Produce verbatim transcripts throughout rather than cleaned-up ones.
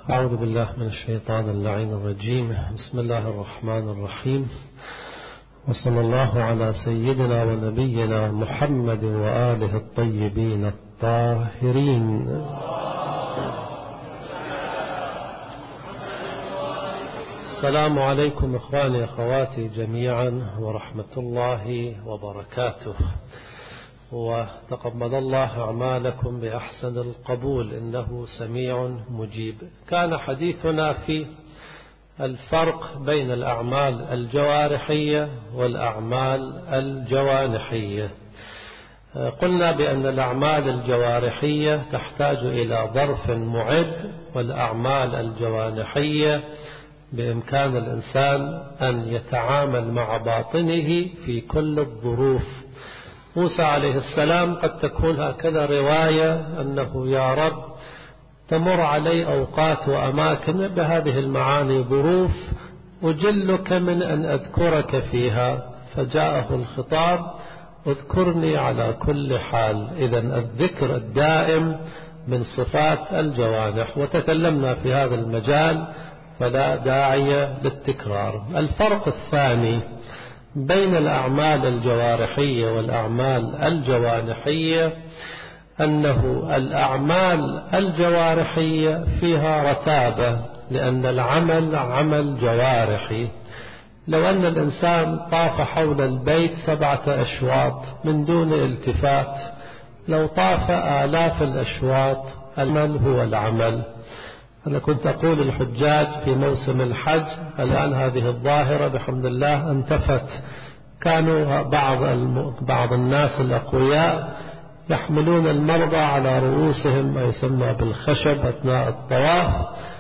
أعوذ بالله من الشيطان اللعين الرجيم. بسم الله الرحمن الرحيم، وصلى الله على سيدنا ونبينا محمد وآله الطيبين الطاهرين. السلام عليكم إخواني أخواتي جميعا ورحمة الله وبركاته، وتقبل الله أعمالكم بأحسن القبول إنه سميع مجيب. كان حديثنا في الفرق بين الأعمال الجوارحية والأعمال الجوانحية. قلنا بأن الأعمال الجوارحية تحتاج إلى ظرف معد، والأعمال الجوانحية بإمكان الإنسان أن يتعامل مع باطنه في كل الظروف. موسى عليه السلام قد تكون هكذا رواية أنه يا رب تمر علي أوقات وأماكن بهذه المعاني ظروف أجلك من أن أذكرك فيها، فجاءه الخطاب اذكرني على كل حال. إذن الذكر الدائم من صفات الجوانح، وتكلمنا في هذا المجال فلا داعي للتكرار. الفرق الثاني بين الأعمال الجوارحية والأعمال الجوانحية أنه الأعمال الجوارحية فيها رتابة، لأن العمل عمل جوارحي. لو أن الإنسان طاف حول البيت سبعة أشواط من دون التفات، لو طاف آلاف الأشواط، العمل هو العمل. أنا كنت أقول الحجاج في موسم الحج، الآن هذه الظاهرة بحمد الله انتفت. كانوا بعض بعض الناس الأقوياء يحملون المرضى على رؤوسهم، ما يسمى بالخشب، أثناء الطواف.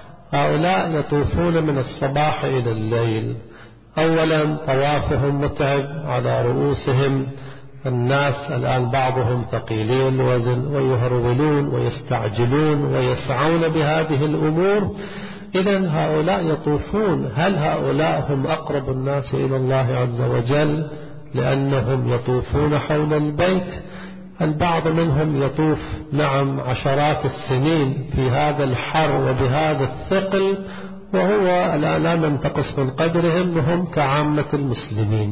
هؤلاء يطوفون من الصباح إلى الليل. أولا طوافهم متعب على رؤوسهم، الناس الآن بعضهم ثقيلين الوزن ويهرولون ويستعجلون ويسعون بهذه الأمور. إذن هؤلاء يطوفون. هل هؤلاء هم أقرب الناس إلى الله عز وجل لأنهم يطوفون حول البيت؟ البعض منهم يطوف نعم عشرات السنين في هذا الحر وبهذا الثقل، وهو الآن لا ننتقص من قدرهم، وهم كعامة المسلمين.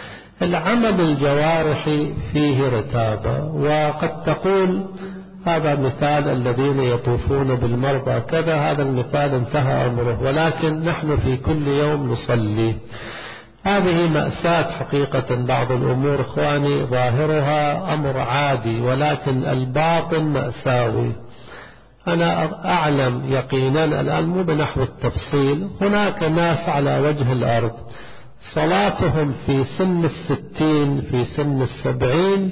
العمل الجوارحي فيه رتابة، وقد تقول هذا مثال الذين يطوفون بالمرضى كذا، هذا المثال انتهى أمره، ولكن نحن في كل يوم نصلي. هذه مأساة حقيقة. بعض الأمور إخواني ظاهرها أمر عادي، ولكن الباطن مأساوي. أنا أعلم يقينا الآن مو بنحو التفصيل، هناك ناس على وجه الأرض صلاتهم في سن الستين في سن السبعين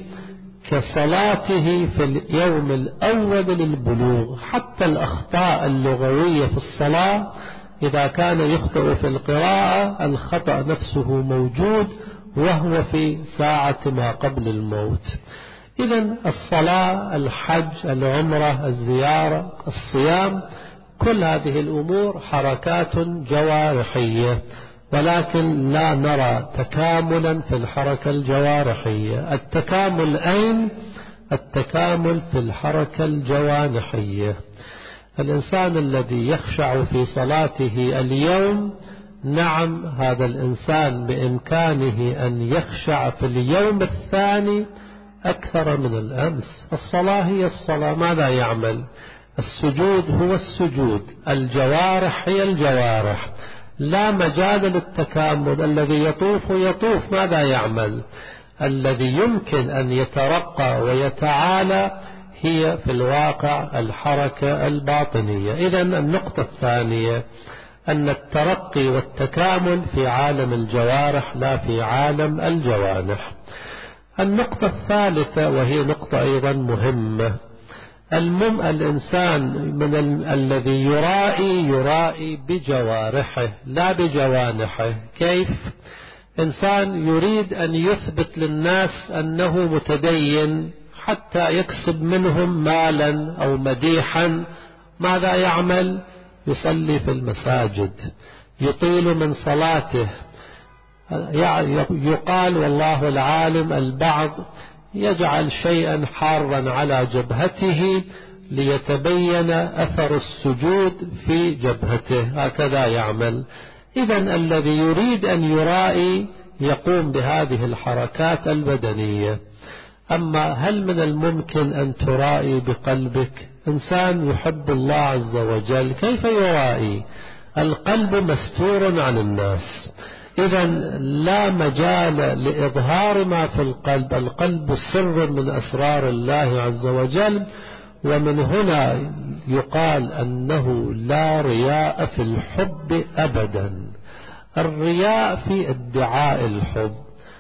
كصلاته في اليوم الأول للبلوغ. حتى الأخطاء اللغوية في الصلاة، إذا كان يخطئ في القراءة الخطأ نفسه موجود وهو في ساعة ما قبل الموت. إذن الصلاة، الحج، العمرة، الزيارة، الصيام، كل هذه الأمور حركات جوارحية، ولكن لا نرى تكاملا في الحركة الجوارحية. التكامل أين؟ التكامل في الحركة الجوانحية. الإنسان الذي يخشع في صلاته اليوم، نعم هذا الإنسان بإمكانه أن يخشع في اليوم الثاني أكثر من الأمس. الصلاة هي الصلاة، ماذا يعمل؟ السجود هو السجود، الجوارح هي الجوارح، لا مجال للتكامل. الذي يطوف يطوف، ماذا يعمل؟ الذي يمكن أن يترقى ويتعالى هي في الواقع الحركة الباطنية. إذن النقطة الثانية أن الترقي والتكامل في عالم الجوارح لا في عالم الجوانح. النقطة الثالثة، وهي نقطة أيضا مهمة، المم الإنسان من ال... الذي يرائي يرائي بجوارحه لا بجوانحه. كيف؟ إنسان يريد أن يثبت للناس أنه متدين حتى يكسب منهم مالا أو مديحا، ماذا يعمل؟ يصلي في المساجد، يطيل من صلاته. يقال والله العالم، البعض يجعل شيئا حارا على جبهته ليتبين أثر السجود في جبهته، هكذا يعمل. إذن الذي يريد أن يرائي يقوم بهذه الحركات البدنية. أما هل من الممكن أن ترائي بقلبك؟ إنسان يحب الله عز وجل كيف يرائي؟ القلب مستور عن الناس، إذن لا مجال لإظهار ما في القلب. القلب سر من أسرار الله عز وجل، ومن هنا يقال أنه لا رياء في الحب أبدا. الرياء في ادعاء الحب.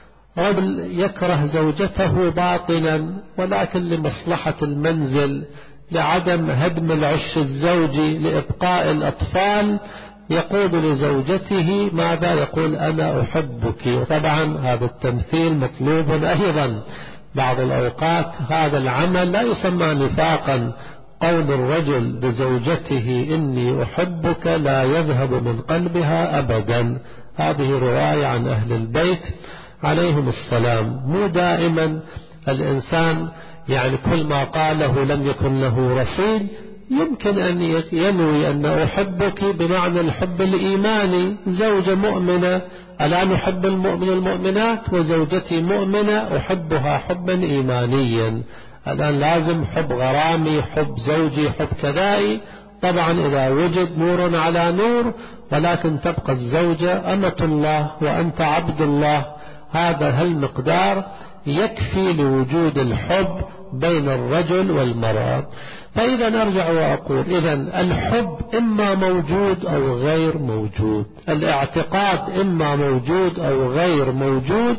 رجل يكره زوجته باطنا، ولكن لمصلحة المنزل، لعدم هدم العش الزوجي، لإبقاء الأطفال، يقول لزوجته ماذا؟ يقول أنا أحبك. طبعا هذا التمثيل مطلوب أيضا بعض الأوقات. هذا العمل لا يسمى نفاقا. قول الرجل لزوجته إني أحبك لا يذهب من قلبها أبدا. هذه رواية عن أهل البيت عليهم السلام. مو دائما الإنسان يعني كل ما قاله لم يكن له رصيد. يمكن أن ينوي أن أحبك بمعنى الحب الإيماني. زوجة مؤمنة، ألا نحب المؤمن المؤمنات؟ وزوجتي مؤمنة أحبها حبا إيمانيا. الآن لازم حب غرامي، حب زوجي، حب كذائي. طبعا إذا وجد نور على نور، ولكن تبقى الزوجة أمة الله وأنت عبد الله. هذا هالمقدار يكفي لوجود الحب بين الرجل والمرأة. فإذا أرجع وأقول إذن الحب إما موجود أو غير موجود، الاعتقاد إما موجود أو غير موجود.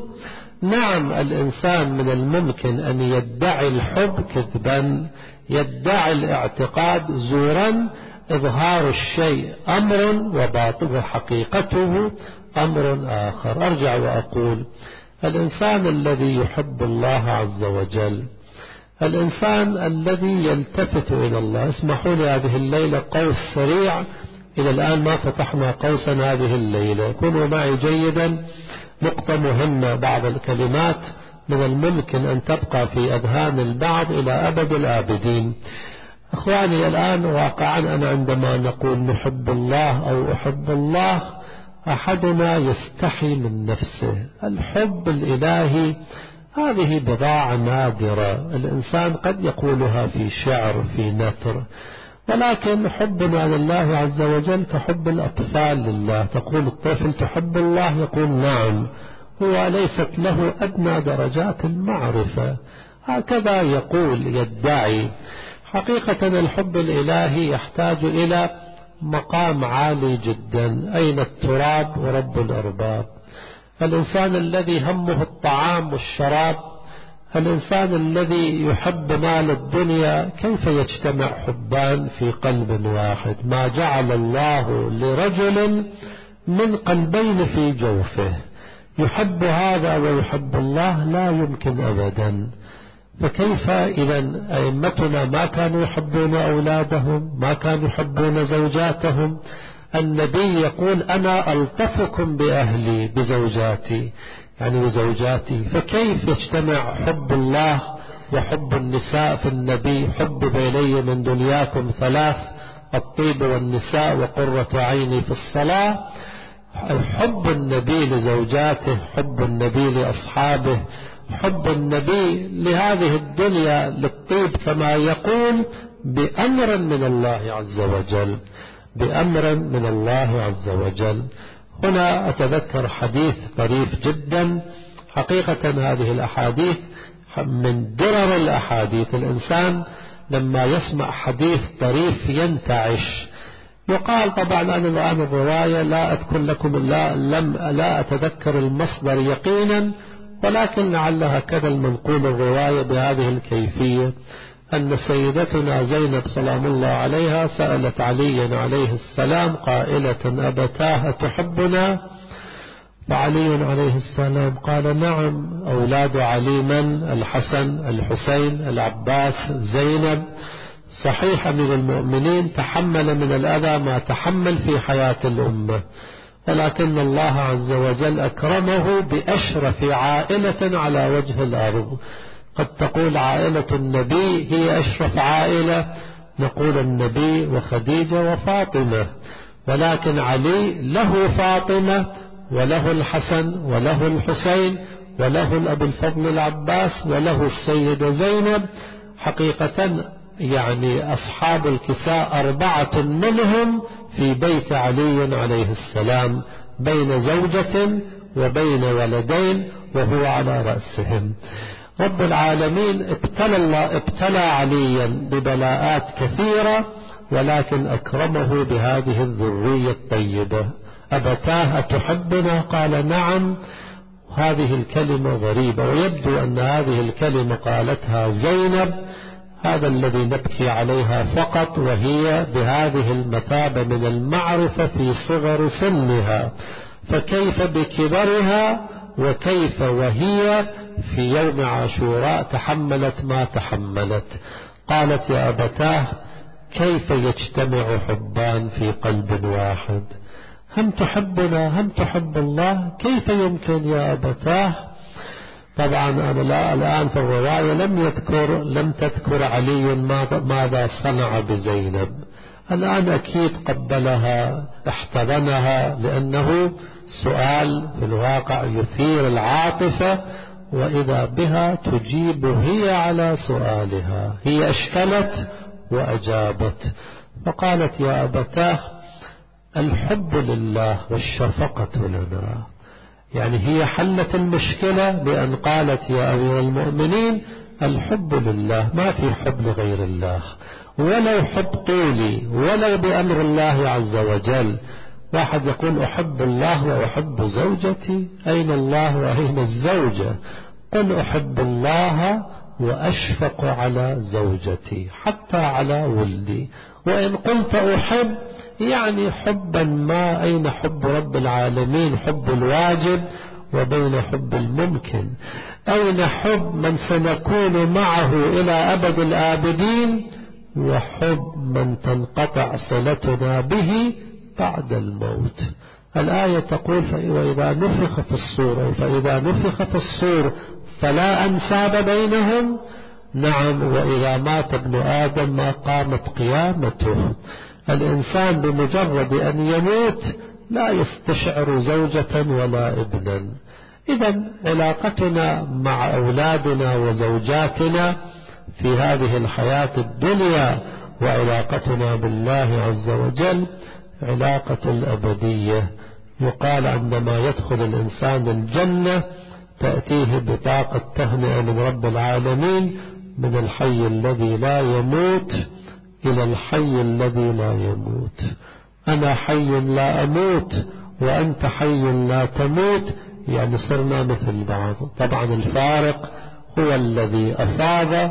نعم الإنسان من الممكن أن يدعي الحب كذبا، يدعي الاعتقاد زورا. إظهار الشيء أمر وباطن وحقيقته أمر آخر. أرجع وأقول الإنسان الذي يحب الله عز وجل، الإنسان الذي يلتفت إلى الله. اسمحوا لي هذه الليلة قوس سريع، إلى الآن ما فتحنا قوسا هذه الليلة، كونوا معي جيدا. نقطة مهمة، بعض الكلمات من الممكن أن تبقى في أذهان البعض إلى أبد الآبدين. أخواني الآن واقعا أنا عندما نقول نحب الله أو أحب الله، أحدنا يستحي من نفسه. الحب الإلهي هذه بضاعة نادرة، الإنسان قد يقولها في شعر في نثر، ولكن حبنا لله عز وجل كحب الأطفال لله. تقول الطفل تحب الله؟ يقول نعم، هو ليست له أدنى درجات المعرفة. هكذا يقول يدعي. حقيقة الحب الإلهي يحتاج إلى مقام عالي جدا. أين التراب ورب الأرباب؟ الإنسان الذي همه الطعام والشراب، الإنسان الذي يحب مال الدنيا، كيف يجتمع حبان في قلب واحد؟ ما جعل الله لرجل من قلبين في جوفه. يحب هذا ويحب الله؟ لا يمكن أبدا. فكيف إذا أئمتنا ما كانوا يحبون أولادهم، ما كانوا يحبون زوجاتهم؟ النبي يقول أنا ألطفكم بأهلي بزوجاتي، يعني بزوجاتي. فكيف يجتمع حب الله وحب النساء في النبي؟ حب إلي من دنياكم ثلاث، الطيب والنساء وقرة عيني في الصلاة. حب النبي لزوجاته، حب النبي لأصحابه، حب النبي لهذه الدنيا للطيب كما يقول، بأمر من الله عز وجل، بأمر من الله عز وجل. هنا أتذكر حديث طريف جدا. حقيقة هذه الأحاديث من درر الأحاديث. الإنسان لما يسمع حديث طريف ينتعش. يقال طبعا أنا الآن الرواية لا أذكر لكم، لا, لم لا أتذكر المصدر يقينا، ولكن لعلها كذا المنقول الرواية بهذه الكيفية، أن سيدتنا زينب سلام الله عليها سألت علي عليه السلام قائلة أبتاه تحبنا؟ فعلي عليه السلام قال نعم. أولاد علي من؟ الحسن، الحسين، العباس، زينب. صحيح أمير المؤمنين تحمل من الأذى ما تحمل في حياة الأمة، ولكن الله عز وجل أكرمه بأشرف عائلة على وجه الأرض. قد تقول عائلة النبي هي أشرف عائلة، نقول النبي وخديجة وفاطمة، ولكن علي له فاطمة وله الحسن وله الحسين وله الأب الفضل العباس وله السيدة زينب. حقيقة يعني أصحاب الكساء أربعة منهم في بيت علي عليه السلام، بين زوجة وبين ولدين وهو على رأسهم. رب العالمين ابتلى الله ابتلى عليا ببلاءات كثيرة، ولكن أكرمه بهذه الذرية الطيبة. أبتاه أتحبنا؟ قال نعم. هذه الكلمة غريبة، ويبدو أن هذه الكلمة قالتها زينب، هذا الذي نبكي عليها فقط، وهي بهذه المثابة من المعرفة في صغر سنها، فكيف بكبرها وكيف وهي في يوم عاشوراء تحملت ما تحملت. قالت يا أبتاه كيف يجتمع حبان في قلب واحد؟ هم تحبنا هم تحب الله، كيف يمكن يا أبتاه؟ طبعا أنا لا الآن في الرواية لم يذكر لم تذكر علي ماذا صنع بزينب. الآن أكيد قبلها احتضنها، لأنه سؤال في الواقع يثير العاطفة، وإذا بها تجيب هي على سؤالها. هي اشتلت وأجابت فقالت يا أبتاه الحب لله والشفقة لنا. يعني هي حلت المشكلة بأن قالت يا أمير المؤمنين الحب لله، ما في حب لغير الله، ولو حب طولي ولو بأمر الله عز وجل. واحد يقول أحب الله وأحب زوجتي، أين الله وأين الزوجة؟ قل أحب الله وأشفق على زوجتي حتى على ولدي. وإن قلت أحب يعني حبا ما، أين حب رب العالمين؟ حب الواجب وبين حب الممكن. أين حب من سنكون معه إلى أبد الآبدين، وحب من تنقطع صلتنا به بعد الموت. الآية تقول وإذا نفخ في الصور، فإذا نفخ في الصور فلا أنساب بينهم. نعم، وإذا مات ابن آدم ما قامت قيامته. الإنسان بمجرد أن يموت لا يستشعر زوجة ولا ابنا. إذا علاقتنا مع أولادنا وزوجاتنا في هذه الحياة الدنيا وعلاقتنا بالله عز وجل علاقة الأبدية. يقال عندما يدخل الإنسان الجنة تأتيه بطاقة تهنئة من رب العالمين من الحي الذي لا يموت إلى الحي الذي لا يموت. أنا حي لا أموت وأنت حي لا تموت، يعني صرنا مثل بعض. طبعا الفارق هو الذي أفاض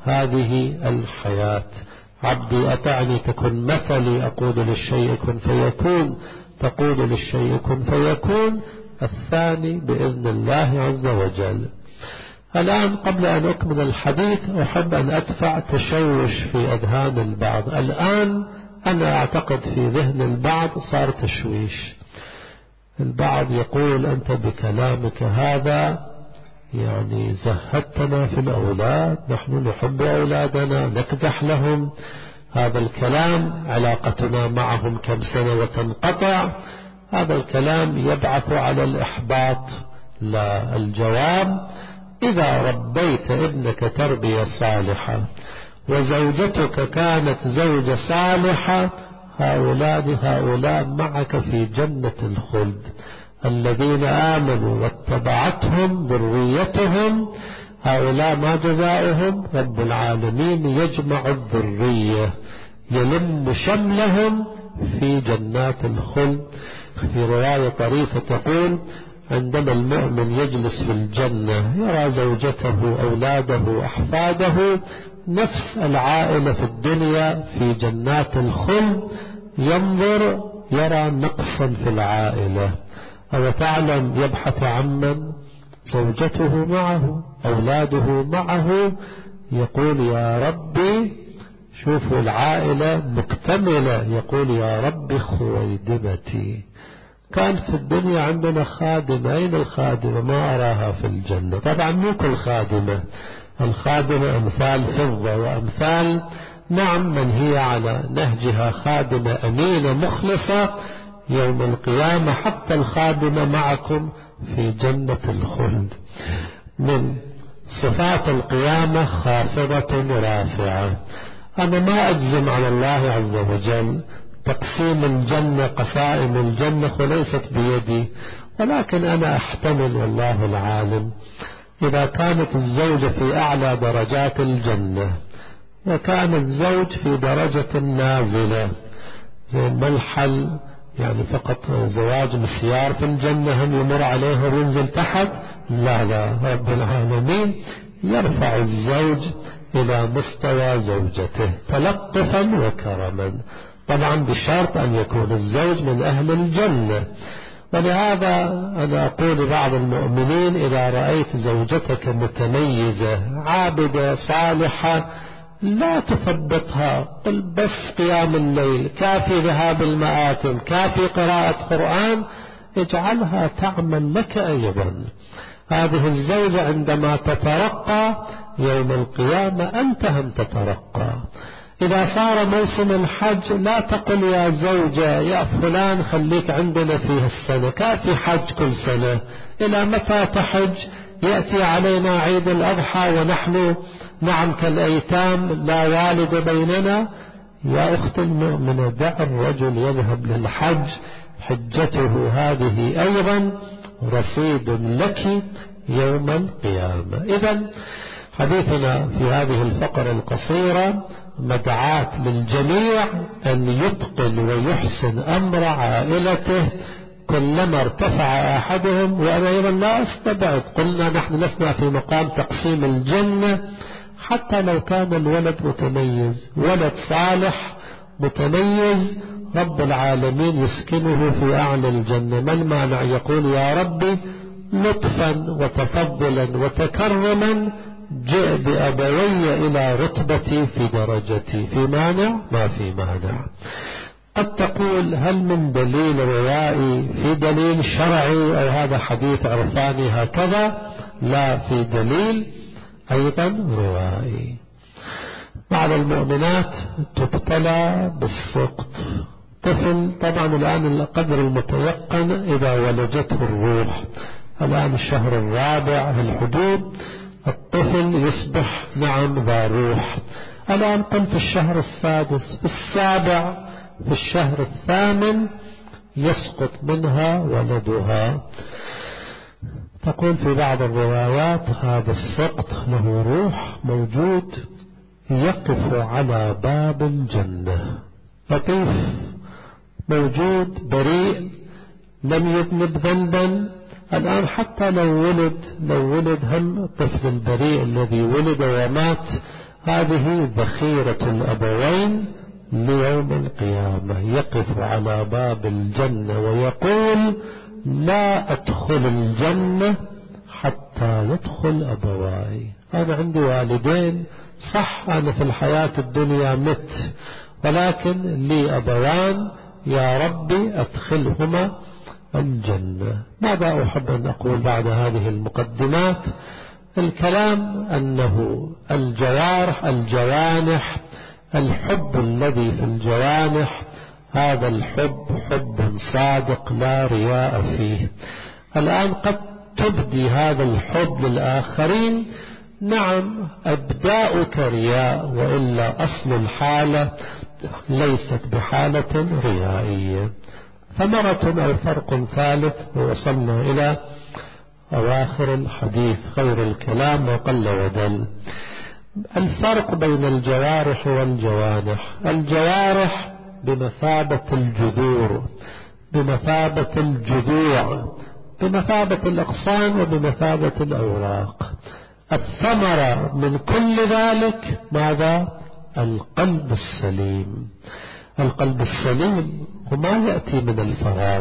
هذه الحياة. عبدي أطعني تكن مثلي، أقول للشيء كن فيكون، تقول للشيء كن فيكون، الثاني بإذن الله عز وجل. الآن قبل أن أكمل الحديث أحب أن أدفع تشوش في أذهان البعض. الآن أنا أعتقد في ذهن البعض صار تشويش. البعض يقول أنت بكلامك هذا يعني زهدتنا في الأولاد، نحن نحب أولادنا نكدح لهم. هذا الكلام علاقتنا معهم كم سنة وتنقطع، هذا الكلام يبعث على الإحباط. لا، الجواب إذا ربيت ابنك تربية صالحة وزوجتك كانت زوجة صالحة، هؤلاء هؤلاء معك في جنة الخلد. الذين آمنوا واتبعتهم ذريتهم هؤلاء ما جزاؤهم؟ رب العالمين يجمع الذرية يلم شملهم في جنات الخلد. في رواية طريفة تقول عندما المؤمن يجلس في الجنة يرى زوجته أولاده أحفاده نفس العائلة في الدنيا في جنات الخلد، ينظر يرى نقصا في العائلة. أو تعلم يبحث عمن زوجته معه أولاده معه، يقول يا ربي شوفوا العائلة مكتملة، يقول يا ربي خويدمتي. كان في الدنيا عندنا خادمة، أين الخادمة؟ ما أراها في الجنة. طبعا مو كل خادمة، الخادمة أمثال فضة وأمثال نعم من هي على نهجها خادمة أمينة مخلصة يوم القيامة حتى الخادمة معكم في جنة الخلد. من صفات القيامة خافضة رافعة. أنا ما أجزم على الله عز وجل تقسيم الجنة قسائم الجنة وليست بيدي، ولكن أنا أحتمل والله العالم إذا كانت الزوجة في أعلى درجات الجنة وكان الزوج في درجة نازلة زي ما الحل يعني فقط زواج مسيار في الجنة هم يمر عليه وينزل تحت، لا لا، رب العالمين يرفع الزوج إلى مستوى زوجته تلطفا وكرما، طبعا بشرط أن يكون الزوج من أهل الجنة. ولهذا أنا أقول لبعض المؤمنين إذا رأيت زوجتك متميزة عابدة صالحة لا تثبطها، قل بس قيام الليل كافي، ذهاب المآتم كافي، قراءة قرآن، اجعلها تعمل لك أيضا. هذه الزوجة عندما تترقى يوم القيامة أنت هم تترقى. إذا صار موسم الحج لا تقل يا زوجة يا فلان خليك عندنا في السنة، كافي حج كل سنة، إلى متى تحج؟ يأتي علينا عيد الأضحى ونحن نعم كالأيتام لا والد بيننا. يا أخت المؤمنة دع الرجل يذهب للحج، حجته هذه أيضا رصيد لك يوم القيامة. إذن حديثنا في هذه الفقرة القصيرة مدعاة للجميع أن يتقن ويحسن أمر عائلته كلما ارتفع أحدهم. وأنا أيضا لا أستبعد، قلنا نحن لسنا في مقام تقسيم الجنة، حتى لو كان الولد متميز، ولد صالح متميز، رب العالمين يسكنه في أعلى الجنة، ما المانع يقول يا ربي لطفا وتفضلا وتكرما جئ بأبوي إلى رتبتي في درجتي، في مانع؟ ما في مانع. قد تقول هل من دليل روائي في دليل شرعي أو هذا حديث عرفاني هكذا؟ لا، في دليل أيضا روائي. بعض المؤمنات تبتلى بالسقط، طفل طبعا الآن القدر المتيقن إذا ولجته الروح، الآن الشهر الرابع في الحدود الطفل يصبح نعم ذا روح، الآن قلت الشهر السادس، في السابع، في الشهر الثامن يسقط منها ولدها. تقول في بعض الروايات هذا السقط له روح موجود يقف على باب الجنة، لطيف موجود بريء لم يذنب ذنبا. الآن حتى لو ولد لو ولد هم الطفل البريء الذي ولد ومات، هذه ذخيرة الأبوين ليوم القيامة، يقف على باب الجنة ويقول لا أدخل الجنة حتى يدخل أبواي. أنا عندي والدين، صح أنا في الحياة الدنيا مت، ولكن لي أبوان يا ربي أدخلهما الجنة. ماذا أحب أن أقول بعد هذه المقدمات؟ الكلام أنه الجوارح الجوانح الحب الذي في الجوانح هذا الحب حب صادق لا رياء فيه. الآن قد تبدي هذا الحب للآخرين، نعم أبداؤك رياء، وإلا أصل الحالة ليست بحالة ريائية. ثمرة أو فرق ثالث، ووصلنا إلى أواخر الحديث، خير الكلام وقل ودل. الفرق بين الجوارح والجوانح. الجوارح بمثابة الجذور، بمثابة الجذوع، بمثابة الأغصان وبمثابة الأوراق. الثمرة من كل ذلك ماذا؟ القلب السليم. القلب السليم وما يأتي من الفراغ.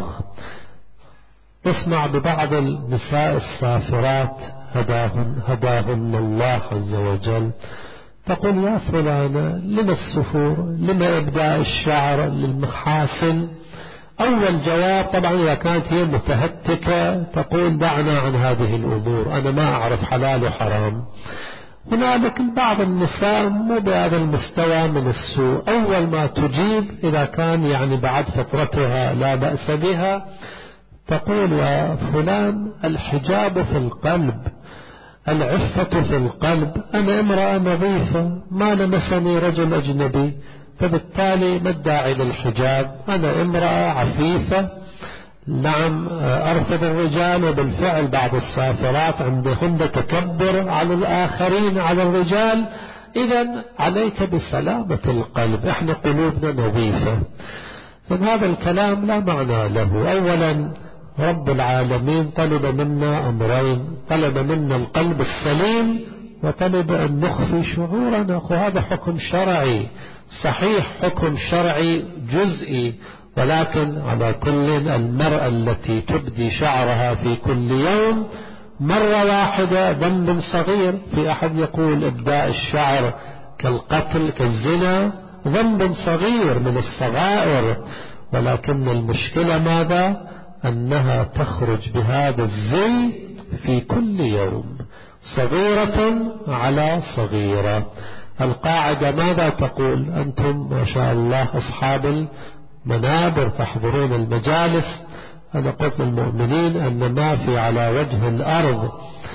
اسمع ببعض النساء السافرات هداهن, هداهن الله عز وجل، تقول يا فلانة لما السفور، لما إبداء الشعر للمحاسن؟ أول جواب طبعا إذا كانت هي متهتكة تقول دعنا عن هذه الأمور، أنا ما أعرف حلال وحرام. هنالك بعض النساء مو بهذا المستوى من السوء، أول ما تجيب إذا كان يعني بعد فطرتها لا بأس بها تقول يا فلان الحجاب في القلب، العفة في القلب، أنا امرأة نظيفة ما لمسني رجل أجنبي، فبالتالي ما الداعي للحجاب، أنا امرأة عفيفة، نعم أرفض الرجال. وبالفعل بعض السافرات عندهن تكبر على الآخرين على الرجال. إذن عليك بسلامة القلب، احنا قلوبنا نظيفة. هذا الكلام لا معنى له. أولا رب العالمين طلب منا أمرين، طلب منا القلب السليم وطلب أن نخفي شعورنا، وهذا حكم شرعي صحيح، حكم شرعي جزئي، ولكن على كل المرأة التي تبدي شعرها في كل يوم مرة واحدة ذنب صغير. في أحد يقول إبداء الشعر كالقتل كالزنا، ذنب صغير من الصغائر، ولكن المشكلة ماذا؟ أنها تخرج بهذا الزي في كل يوم، صغيرة على صغيرة. القاعدة ماذا تقول؟ أنتم ما شاء الله أصحاب المنابر تحضرون المجالس، أنا قلت للمؤمنين أن ما في على وجه الأرض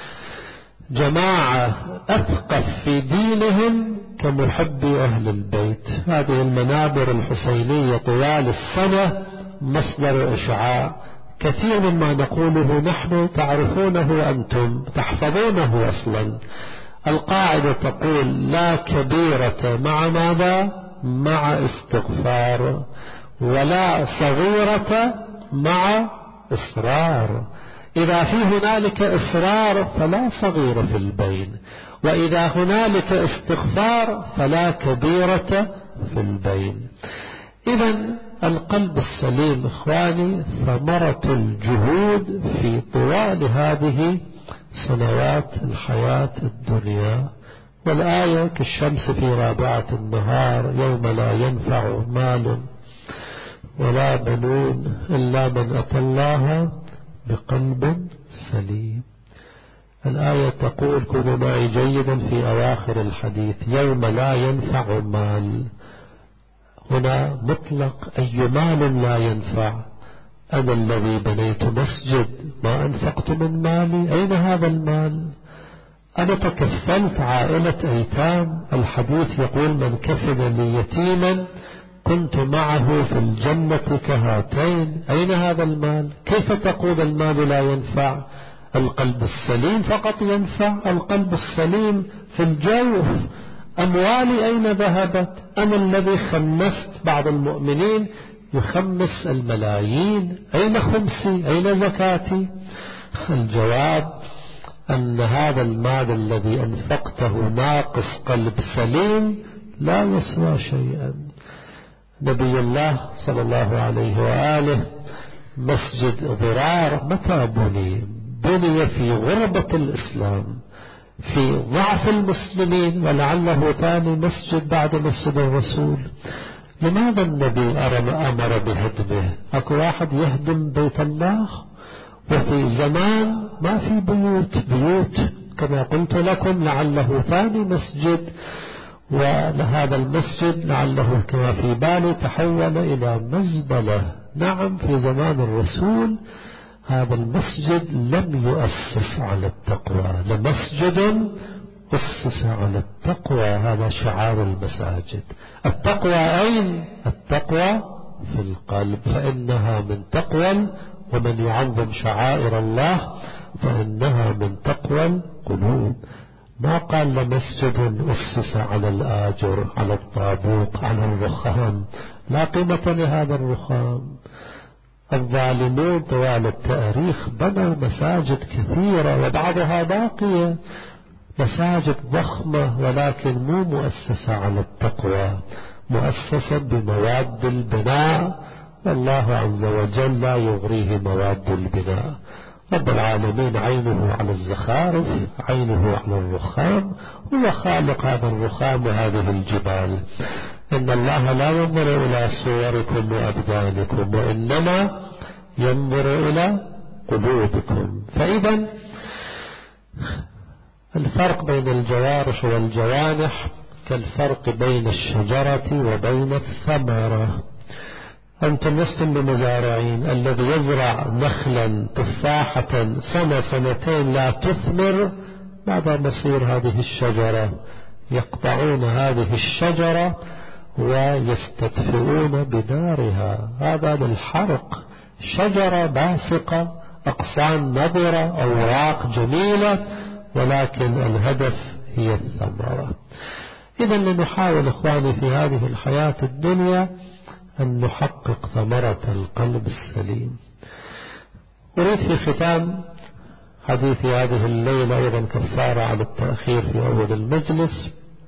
جماعة أثقف في دينهم كمحبي أهل البيت. هذه المنابر الحسينية طوال السنة مصدر إشعاع، كثير مما نقوله نحن تعرفونه أنتم تحفظونه أصلا. القاعدة تقول لا كبيرة مع ماذا؟ مع استغفار، ولا صغيرة مع إصرار. إذا في هنالك إصرار فلا صغيرة في البين، وإذا هنالك استغفار فلا كبيرة في البين. إذن القلب السليم إخواني ثمرة الجهود في طوال هذه سنوات الحياة الدنيا. والآية كالشمس في رابعة النهار يوم لا ينفع مال ولا بنون إلا من أتى الله بقلب سليم. الآية تقول كونوا معي جيدا في أواخر الحديث يوم لا ينفع مال، هنا مطلق أي مال لا ينفع. أنا الذي بنيت مسجد ما أنفقت من مالي، أين هذا المال؟ أنا تكفلت عائلة أيتام، الحديث يقول من كفل لي يتيما كنت معه في الجنة كهاتين، أين هذا المال؟ كيف تقول المال لا ينفع؟ القلب السليم فقط ينفع. القلب السليم في الجوف. أموالي أين ذهبت؟ أنا الذي خمست، بعض المؤمنين يخمس الملايين، أين خمسي؟ أين زكاتي؟ الجواب أن هذا المال الذي أنفقته ناقص قلب سليم لا يسوى شيئا. نبي الله صلى الله عليه وآله مسجد ضرار متى بني؟ بني في غربة الإسلام، في ضعف المسلمين، ولعله ثاني مسجد بعد مسجد الرسول. لماذا النبي أمر بهدمه؟ أكو واحد يهدم بيت الله؟ وفي زمان ما في بيوت بيوت كما قلت لكم، لعله ثاني مسجد، ولهذا المسجد لعله كما في بالي تحول إلى مزبلة. نعم في زمان الرسول هذا المسجد لم يؤسس على التقوى، لمسجد أسس على التقوى، هذا شعار المساجد. التقوى أين؟ التقوى في القلب، فإنها من تقوى، ومن يعظم شعائر الله فإنها من تقوى القلوب. ما قال لمسجد أسس على الآجر، على الطابوق، على الرخام، لا قيمة لهذا الرخام. الظالمون طوال التاريخ بنوا مساجد كثيرة وبعضها باقية، مساجد ضخمة، ولكن مو مؤسسة على التقوى، مؤسسة بمواد البناء، والله عز وجل لا يغريه مواد البناء. رب العالمين عينه على الزخارف، عينه على الرخام، هو خالق هذا الرخام وهذه الجبال. إن الله لا ينظر إلى صوركم وأبدانكم، وإنما ينظر إلى قلوبكم. فإذا الفرق بين الجوارح والجوانح كالفرق بين الشجرة وبين الثمرة. أنتم لستم بمزارعين. الذي يزرع نخلا تفاحة سنة سنتين لا تثمر، ماذا مصير هذه الشجرة؟ يقطعون هذه الشجرة ويستدفئون بدارها. هذا للحرق. شجرة باسقة، أغصان نضرة، أوراق جميلة، ولكن الهدف هي الثمرة. إذا لنحاول إخواني في هذه الحياة الدنيا أن نحقق ثمرة القلب السليم. أريد في ختام حديث هذه الليلة أيضا كفارة على التأخير في أول المجلس.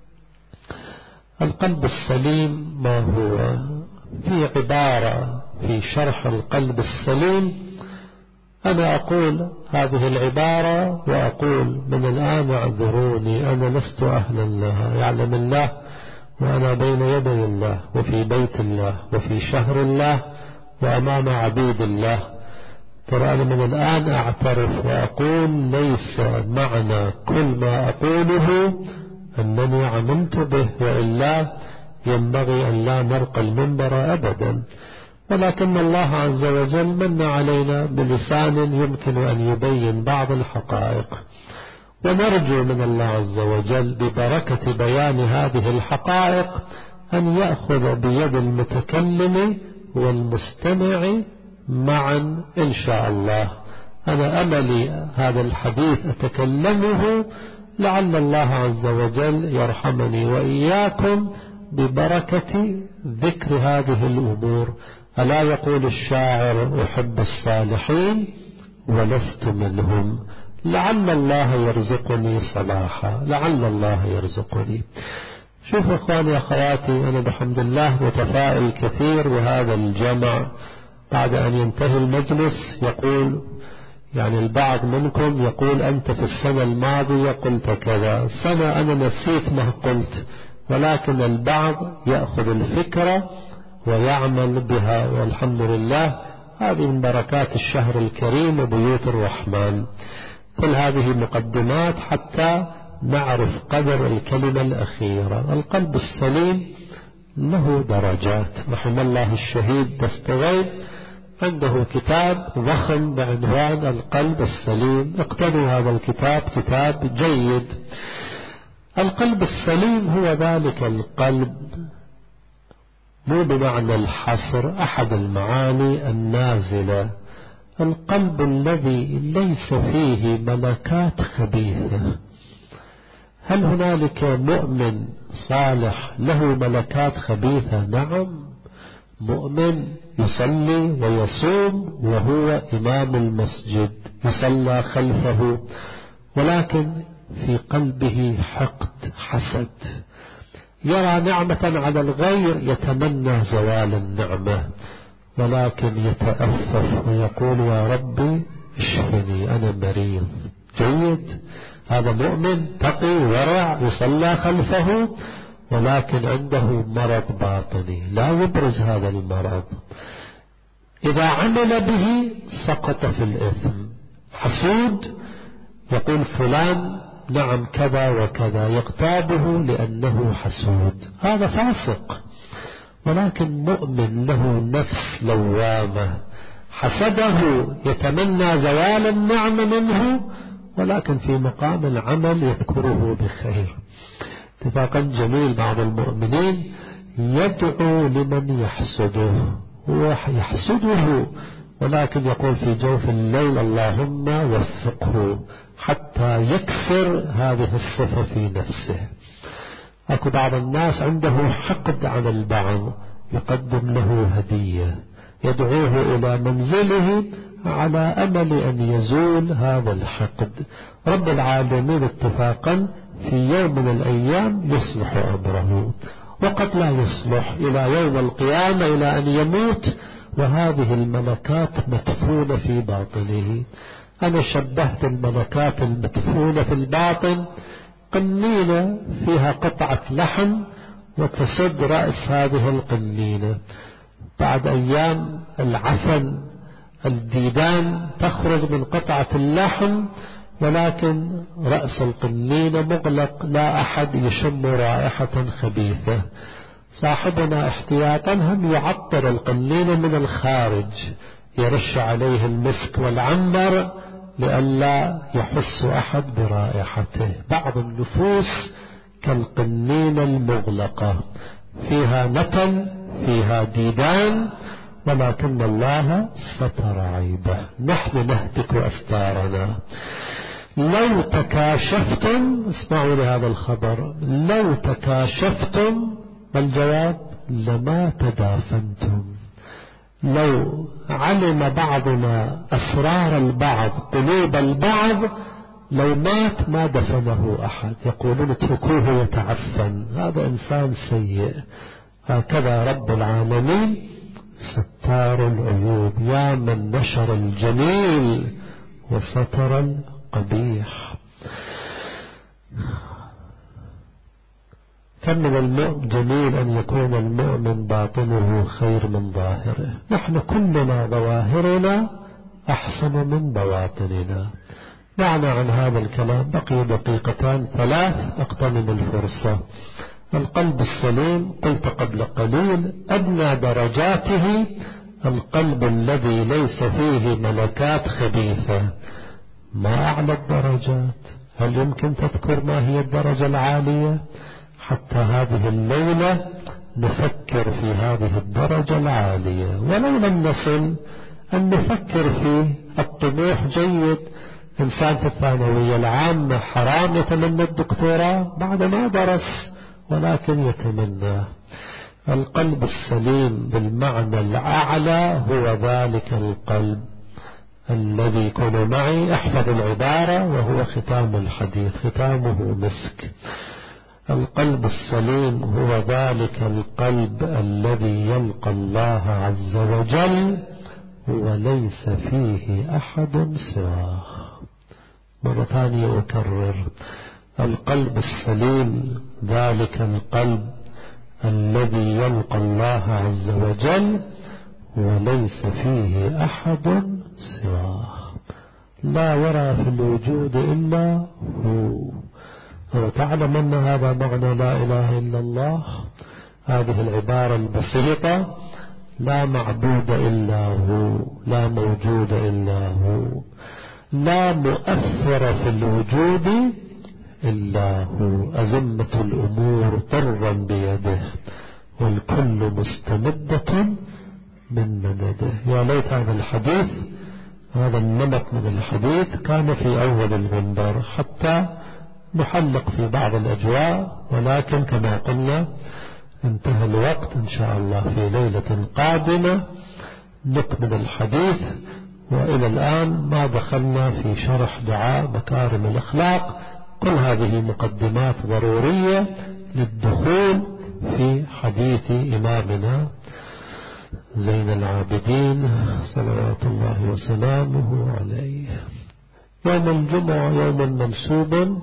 القلب السليم ما هو؟ في عبارة في شرح القلب السليم، أنا أقول هذه العبارة وأقول من الآن اعذروني، أنا لست أهلا لها، يعلم الله وأنا بين يدي الله وفي بيت الله وفي شهر الله وأمام عبيد الله. ترى أنا من الآن أعترف وأقول ليس معنى كل ما أقوله أنني عملت به، وإلا ينبغي أن لا نرقى المنبر أبدا. ولكن الله عز وجل من علينا بلسان يمكن أن يبين بعض الحقائق، ونرجو من الله عز وجل ببركة بيان هذه الحقائق أن يأخذ بيد المتكلم والمستمع معا إن شاء الله. أنا أملي هذا الحديث أتكلمه لعل الله عز وجل يرحمني وإياكم ببركة ذكر هذه الأمور. ألا يقول الشاعر أحب الصالحين ولست منهم، لعل الله يرزقني صلاحا، لعل الله يرزقني. شوف إخواني أخواتي، أنا بحمد الله متفائل كثير بهذا الجمع. بعد أن ينتهي المجلس يقول يعني البعض منكم يقول أنت في السنة الماضية قلت كذا، سنة أنا نسيت ما قلت، ولكن البعض يأخذ الفكرة ويعمل بها، والحمد لله. هذه من بركات الشهر الكريم وبيوت الرحمن. كل هذه مقدمات حتى نعرف قدر الكلمة الأخيرة. القلب السليم له درجات. رحم الله الشهيد دستغيث، عنده كتاب ضخم بعنوان القلب السليم، اقتنوا هذا الكتاب، كتاب جيد. القلب السليم هو ذلك القلب، مو بمعنى الحصر، أحد المعاني النازلة، القلب الذي ليس فيه ملكات خبيثة. هل هنالك مؤمن صالح له ملكات خبيثة؟ نعم، مؤمن يصلي ويصوم وهو إمام المسجد، يصلى خلفه، ولكن في قلبه حقد، حسد، يرى نعمة على الغير يتمنى زوال النعمة، ولكن يتأفف ويقول يا ربي اشفني أنا مريض. جيد، هذا مؤمن تقي ورع يصلى خلفه، ولكن عنده مرض باطني لا يبرز هذا المرض. إذا عمل به سقط في الإثم. حسود يقول فلان نعم كذا وكذا، يغتابه لأنه حسود، هذا فاسق. ولكن مؤمن له نفس لوامة، حسده يتمنى زوال النعمة منه، ولكن في مقام العمل يذكره بخير. اتفاقا جميل، بعض المؤمنين يدعو لمن يحسده، هو يحسده ولكن يقول في جوف الليل اللهم وفقه حتى يكسر هذه الصفة في نفسه. أكو بعض الناس عنده حقد على البعض، يقدم له هدية، يدعوه إلى منزله على أمل أن يزول هذا الحقد. رب العالمين اتفاقا في يوم من الأيام يصلح أمره، وقد لا يصلح إلى يوم القيامة إلى أن يموت وهذه الملكات مدفونة في باطنه. أنا شبهت الملكات المدفونة في الباطن قنينة فيها قطعة لحم وتسد رأس هذه القنينة، بعد أيام العفن الديدان تخرج من قطعة اللحم ولكن رأس القنينة مغلق، لا أحد يشم رائحة خبيثة. صاحبنا احتياطا هم يعطر القنينة من الخارج، يرش عليه المسك والعنبر لئلا يحس أحد برائحته. بعض النفوس كالقنينة المغلقة، فيها نتن، فيها ديدان، ولكن الله ستر عيبه. نحن نهتك أستارنا. لو تكاشفتم، اسمعوا لهذا الخبر، لو تكاشفتم، الجواب لما تدافنتم. لو علم بعضنا أسرار البعض، قلوب البعض، لو مات ما دفنه أحد. يقولون اتركوه يتعفن، هذا إنسان سيء. هكذا رب العالمين ستار العيوب، يا من نشر الجميل وستر القبيح. كم من المؤمن جميل أن يكون المؤمن باطنه خير من ظاهره. نحن كلنا ظواهرنا أحسن من بواطننا. معنى عن هذا الكلام بقي دقيقتان ثلاث أقتنم الفرصة. القلب السليم قلت قبل قليل أدنى درجاته القلب الذي ليس فيه ملكات خبيثة. ما أعلى الدرجات؟ هل يمكن تذكر ما هي الدرجة العالية؟ حتى هذه الليلة نفكر في هذه الدرجة العالية، ولو لم نصل أن نفكر في الطموح. جيد، إنسان في الثانوية العامة حرام يتمنى الدكتوراه بعد ما درس، ولكن يتمنى. القلب السليم بالمعنى الأعلى هو ذلك القلب الذي يكون معي، احفظ العبارة وهو ختام الحديث، ختامه مسك. القلب السليم هو ذلك القلب الذي يلقى الله عز وجل وليس فيه أحد سواه. مرة ثانية أكرر، القلب السليم ذلك القلب الذي يلقى الله عز وجل وليس فيه أحد سواه، لا يرى في الوجود إلا هو. وتعلم أن هذا معنى لا إله إلا الله. هذه العبارة البسيطة، لا معبود إلا هو، لا موجود إلا هو، لا مؤثر في الوجود إلا هو، أزمة الأمور طرا بيده والكل مستمدة من مدده. يا ليت هذا الحديث، هذا النمط من الحديث كان في أول المنبر حتى نحلق في بعض الأجواء، ولكن كما قلنا انتهى الوقت. إن شاء الله في ليلة قادمة نكمل الحديث. وإلى الآن ما دخلنا في شرح دعاء مكارم الأخلاق. كل هذه مقدمات ضرورية للدخول في حديث إمامنا زين العابدين صلوات الله وسلامه عليه. يوم الجمعة يوم منسوب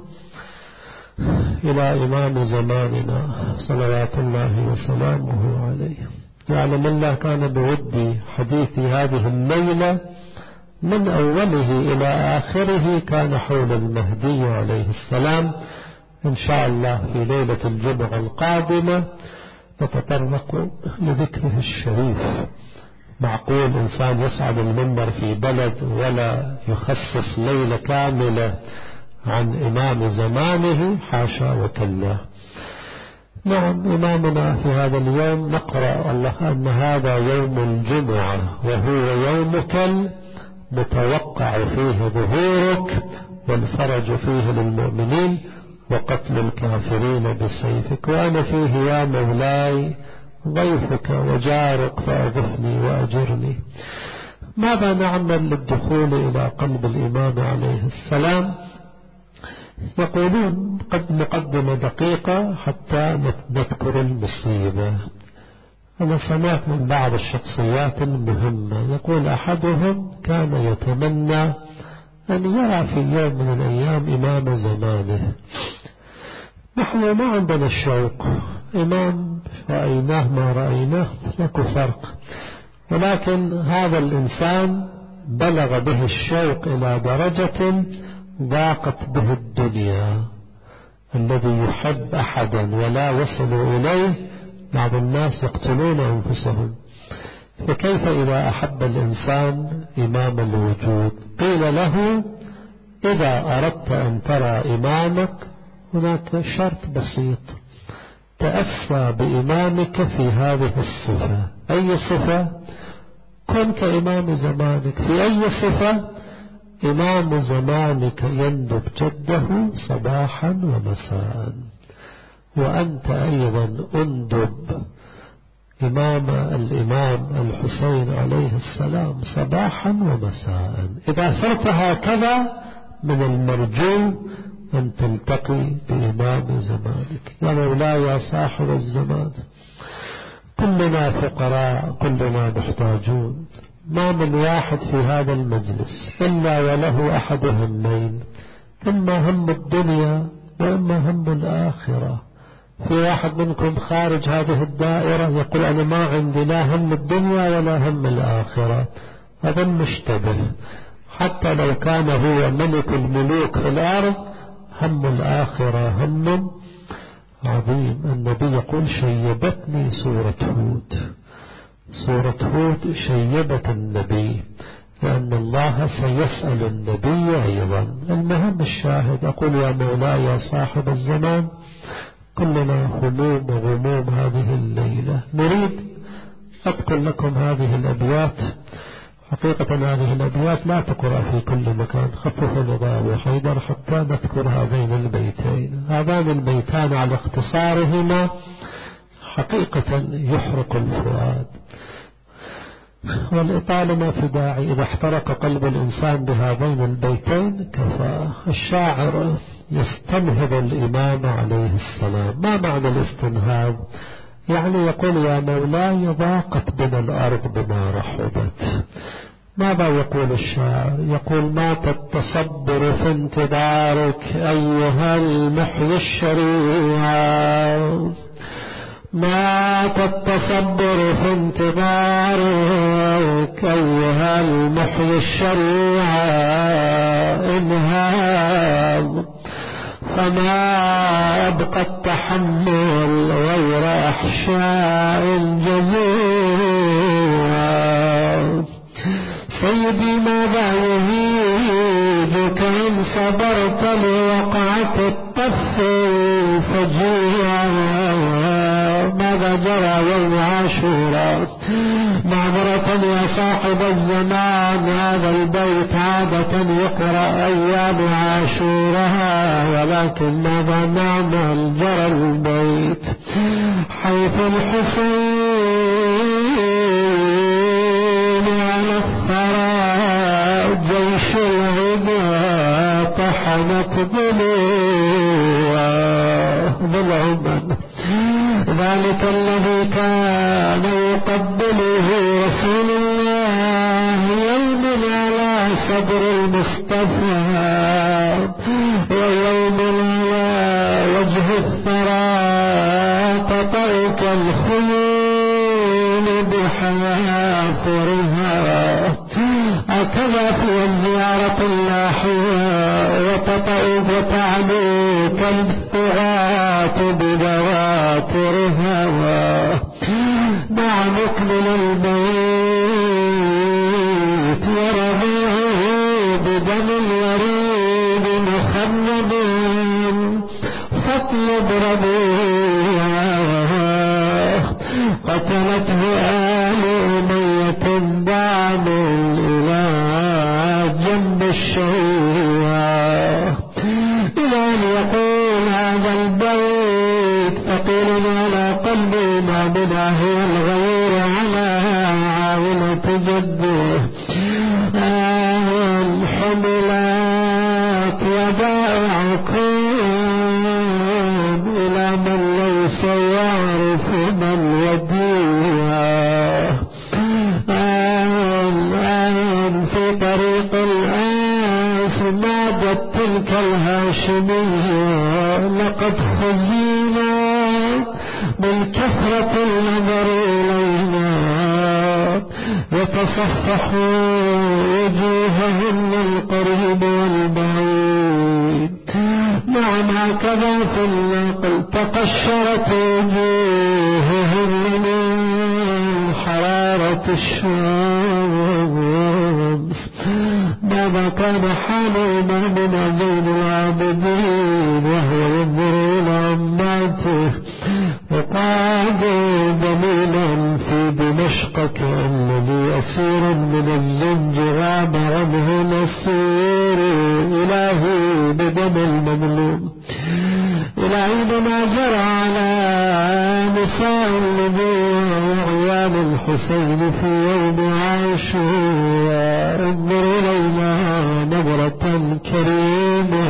إلى إمام زماننا صلوات الله وسلامه عليه. يعلم الله كان بودي حديثي هذه الليلة من أوله إلى آخره كان حول المهدي عليه السلام. إن شاء الله في ليلة الجمعة القادمة نتطرق لذكره الشريف. معقول إنسان يصعد المنبر في بلد ولا يخصص ليلة كاملة عن إمام زمانه؟ حاشا وكلا. نعم، إمامنا في هذا اليوم نقرأ الله أن هذا يوم الجمعة وهو يومك المتوقع فيه ظهورك والفرج فيه للمؤمنين وقتل الكافرين بسيفك، وأنا فيه يا مولاي ضيفك وجارك فأغثني وأجرني. ماذا نعمل للدخول إلى قلب الإمام عليه السلام؟ يقولون قد مقدمة دقيقة حتى نذكر المصيبة. أنا سمعت من بعض الشخصيات المهمة يقول أحدهم كان يتمنى أن يرى في يوم من الأيام إمام زمانه. نحن ما عندنا الشوق، إمام رأيناه ما رأيناه لك فرق، ولكن هذا الإنسان بلغ به الشوق إلى درجة ضاقت به الدنيا، الذي يحب أحدا ولا يصل إليه بعض الناس يقتلون أنفسهم، فكيف إذا أحب الإنسان إمام الوجود؟ قيل له إذا أردت أن ترى إمامك هناك شرط بسيط، تأسى بإمامك في هذه الصفة. أي صفة؟ كن كإمام زمانك. في أي صفة؟ إمام زمانك يندب جده صباحا ومساء، وأنت أيضا أندب إمام الإمام الحسين عليه السلام صباحا ومساء. إذا صرت هكذا من المرجو أن تلتقي بإمام زمانك. يا مولاي يا صاحب الزمان، كلنا فقراء، كلنا محتاجون، ما من واحد في هذا المجلس إلا وله أحد همين، إما هم الدنيا وإما هم الآخرة. في واحد منكم خارج هذه الدائرة يقول أنا ما عندي لا هم الدنيا ولا هم الآخرة، هذا مشتبه. حتى لو كان هو ملك الملوك في الأرض، هم الآخرة هم عظيم. النبي يقول شيبتني سورة هود. سورة هود شيبت النبي، لأن الله سيسأل النبي أيضا. المهم الشاهد، أقول يا مولاي يا صاحب الزمان، كلنا هموم وغموم هذه الليلة. نريد أذكر لكم هذه الأبيات. حقيقة هذه الأبيات لا تقرأ في كل مكان، خففوا نظام وحيدر حتى نذكر هذين البيتين. هذان البيتان على اختصارهما حقيقة يحرق الفؤاد، والإطالة ما في داعي. إذا احترق قلب الإنسان بهذين البيتين كفى. الشاعر يستنهض الإمام عليه السلام. ما معنى الاستنهاض؟ يعني يقول يا مولاي ضاقت بنا الأرض بما رحبت. ماذا يقول الشاعر؟ يقول مات التصبر في انتظارك أيها المحيي الشريعة، مات التصبر في انتظارك أيها المحيي الشريعة، انهاض فما أبقى التحمل غير أحشاء الجزيرة. سيدي ماذا يهيجك إن صبرت لوقعة الطف الفجيعة؟ ماذا جرى يوم عاشوراء؟ معذرة يا صاحب الزمان، هذا البيت عادة يقرأ أيام عاشوراء، ولكن ماذا نعمل؟ جرى البيت حيث الحسين على الثرى جيش العدا طحنت ضلوعا، ذلك الذي كان يقبله رسول الله يوم على صدر المصطفى، ويوم على وجه الثرى تطرق الخيول بحافرها. هكذا في الزيارة اللاحية وتطرق وتعلو كالثغات بذواترها. مع مكمل البيت ورضيه بدم الوريد مخمد، فاطلب ربيعه قتلته آل أمية بعد إلى جنب الشيعة. إلى أن يقول هذا البيت ثقيل على قلبي ما بنا هو الغير على عائلة جده، الحملات وبائعكم إلى من ليس يعرف من وديها. الآن في طريق الآس نادت تلك الهاشمية لقد خزينا بالكثرة النظر إلينا، يتصفحوا وجوههم القريب والبعيد. نعم هكذا في النقل تقشرت وجوههم من حرارة الشمس. ماذا كان حال إمامنا زين العابدين وهو ينظر إلى عماته وقعد ذليلا في دمشق كالذي أسير من الزنج غاب عنه نصير. إلهي بدم المظلوم إلهي ما جرى على نساء النبوة وعيال الحسين في يوم عاشوراء. انظر إلينا نظرة كريمة.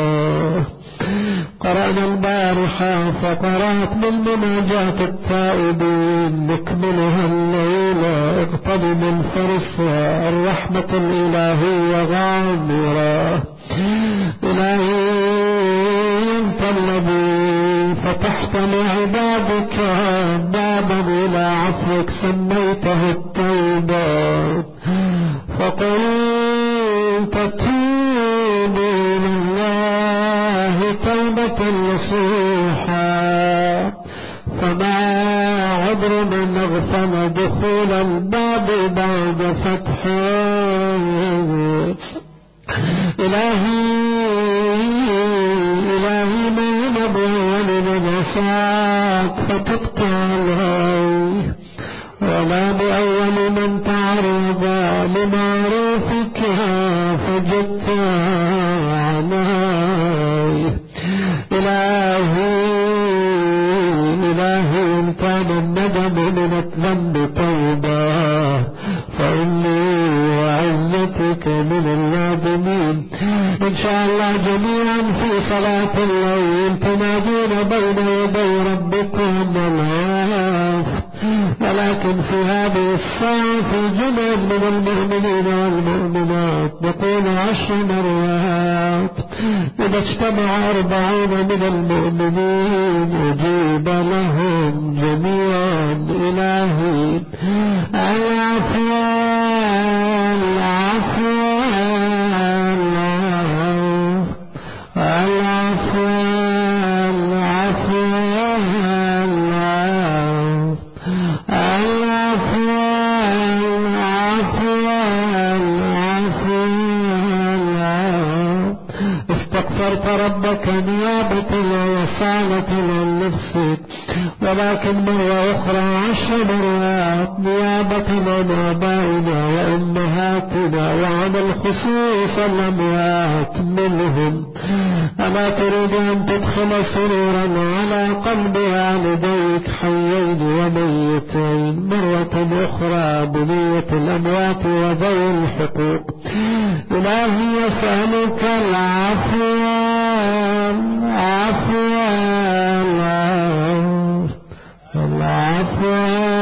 قرأنا البارحة فقرأت من مناجاة التائبين نكملها الليلة. اغتنم الفرصة الرحمة الإلهية غامرة. إلهي أنت الذي فتحت لعبادك بابا إلى عفوك سميته التوبة، فقلت توبوا لله توبة نصوحا. فما عذر من أغفل دخول الباب بعد فتحه. إلهي إلهي ما نبغي ولمن عصاك فتبت عليه، ولا بأول من تعرض لمعروفك فجدت عليه. إلهي إلهي إن كان الندم من الذنب توبة فإني وعزتك من النادمين. إن شاء الله جميعا في صلاة الليل تنادون بين يدي ربكم العاف، ولكن في هذه الساعة في جمع من المؤمنين والمؤمنات نقول عشر مرات. إذا اجتمع أربعين من المؤمنين أجيب لهم جميعا. إلهي العفو العفو العفو العفو العفو العفو. استغفرت ربك نيابة ووصالة عن نفسك، ولكن مرة أخرى عشر مرات نيابة عن آبائنا وأمهاتنا وعن الخصوص الأموات منهم. ألا تريد أن تدخل سرورا على قلب والديك حيين وميتين مرة أخرى بنية الأموات وذوي الحقوق. إلهي يسألك العفو العفو العفو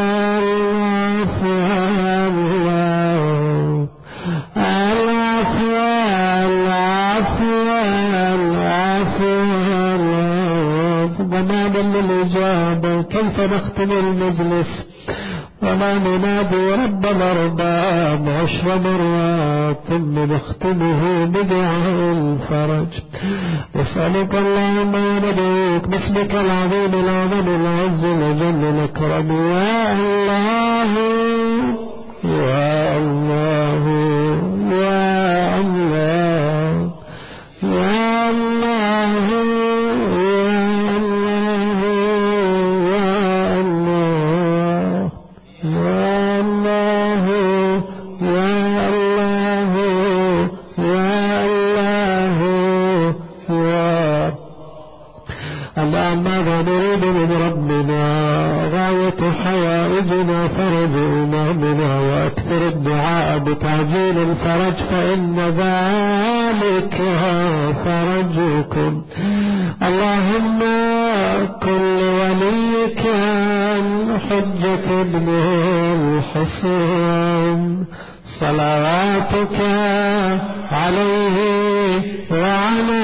العفو العفو العفو. وما دل الإجابة كيف نختم المجلس وما ننادي رب الأرباب عشر مرات ثم نختمه بدعاء الفرج. نسألك اللهم وندعوك باسمك العظيم العظيم العز الجل الأكرم. يا الله يا الله يا الله يا الله حوائجنا فرج إمامنا وأكثر الدعاء بتعجيل الفرج فإن ذلك فرجكم. اللهم كل وليك حجة ابن الحسين صلواتك عليه وعلى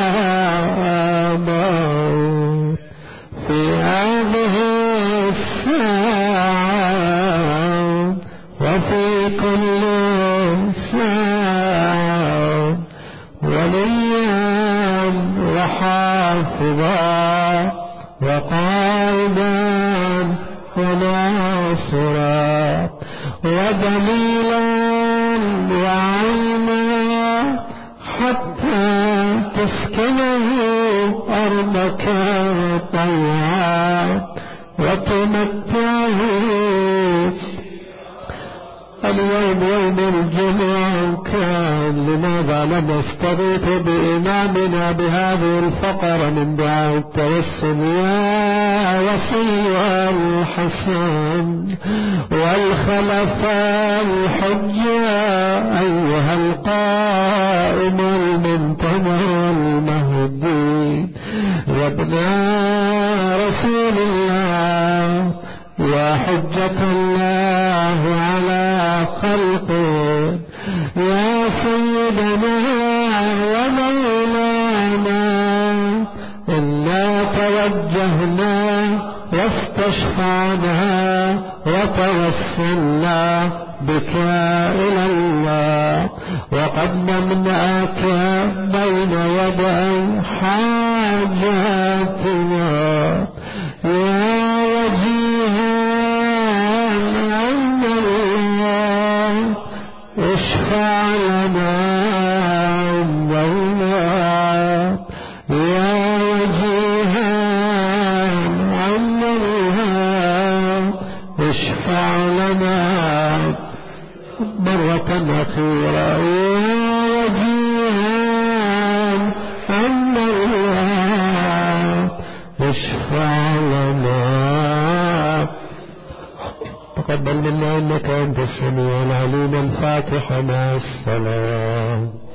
آبائه في هذه الساعة وفي كل حافظا وقائدا وناصرا ودليلا وعينا حتى تسكنه أرضك طوعا وتمتعه. اليوم يوم الجمعة كان، لماذا لم نستضيف بإمامنا بهذه الفقرة من دعاء التوسل؟ يا وصي الحسن والخلف الحجة أيها القائم المنتظر المهدي يا ابن رسول الله يا حجة الله على خلقه يا سيدنا ومولانا إنا توجهنا واستشفعنا وتوسلنا بك إلى الله وقدمناك بين يدي حاجاتنا يا وجيها عند الله اشفع لنا عند الله يا وجيها عند الله اشفع لنا مرة أخيرة يا وجيها عند الله اشفع لنا. تقبل منا إنك أنت السميع العليم. الفاتحة مع السلام.